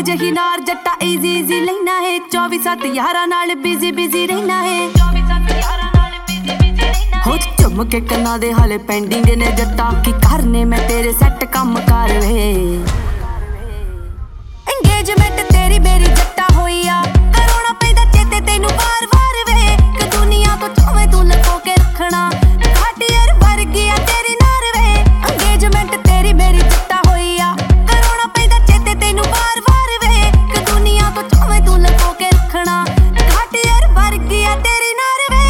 जही नार जट्टा इजी इजी लेना है 24/7 यारा नाल बिजी बिजी रहना है हो चुम के कन्ना दे हाले पेंडिंग ने जट्टा की करने मैं तेरे सेट कम कर वे एंगेजमेंट तेरी मेरी जट्टा होइया करोना पैदा चेते तेनू बार बार वे कि दुनिया तो चाहे तू लको के रखना घाटियर वर्गी आ तेरी नार वे एंगेजमेंट तेरी मेरी जट्टा होइया करोना पैदा चेते तेनू बार बार वे कि दुनिया तो चाहे तू लको के रखना घाटियर वर्गी आ तेरी नार वे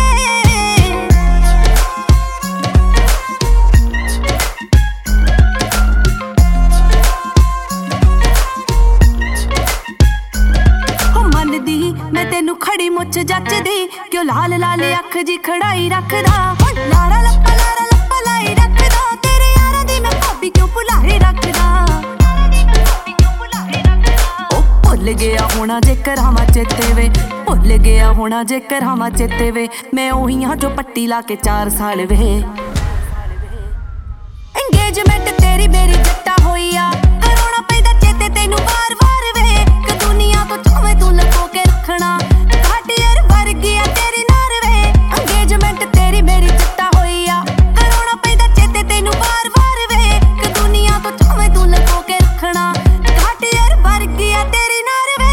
मैं तेनू खड़ी मुच जचदी क्यों लाल लाल अख जी खड़ाई रखदा लारा लप्पा लाई रखदा तेरे यारां दी मैं भाभी क्यों भुलाई रखदा ओ भुल गया होना जे करावां चेते वे भुल गया होना जे करावां चेते वे मैं ओही हां जो पट्टी ला के 4 साल वे एंगेजमेंट तेरी मेरी जट्टा होइया करोना पैदा चेते तेनू बार बार वे कि दुनिया तो चाहे तू लको के रखना घाटियर वर्गी आ तेरी नार वे एंगेजमेंट तेरी मेरी जट्टा होइया करोना पैदा चेते तेनू बार बार वे कि दुनिया तो चाहे तू लको के रखना घाटियर वर्गी आ तेरी नार वे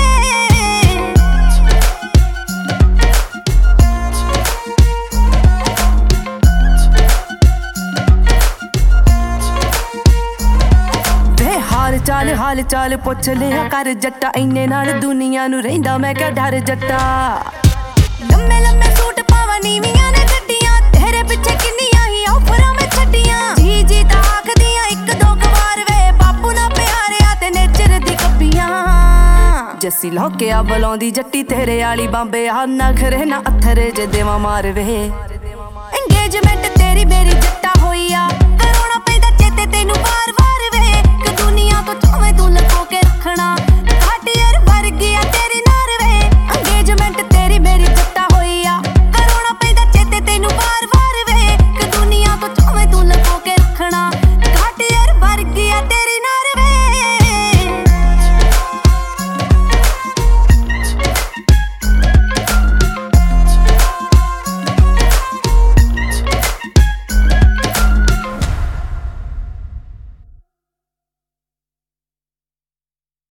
हाल चाल पुछ लिया कर जट्टा इन्ने नाल दुनिया नू रहिंदा मैं क्या डर जट्टा लम्मे लम्मे सूट पावा नीवियां ने गड्डियां तेरे पिछे किन्नियां ही ऑफरां में छड्डियां जी जी ता आखदियां एक दो कवार वे बापू ना प्यारिया ते नेचर दी कब्बियां जस्सी लौके आ बलौंदी जट्टी तेरे आली बांबे आ नखरे ना अथरे जे देवा मार वे एंगेजमेंट तेरी मेरी